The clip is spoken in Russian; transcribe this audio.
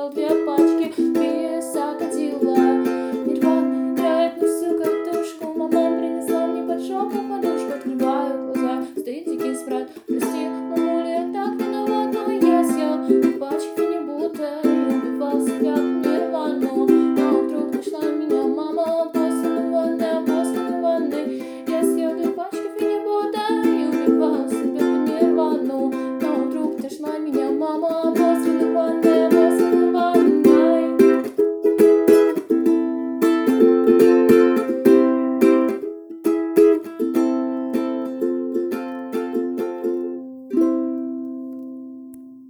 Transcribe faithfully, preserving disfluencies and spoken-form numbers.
съел две пачки писа катила. Нирвана играет на всю катушку. Мама принесла мне под жопу подушку. Открываю глаза, стоит дикий смрад. Прости, мамуля, я так виноват, но я съел две пачки не будто и убивал себя как Нирвану.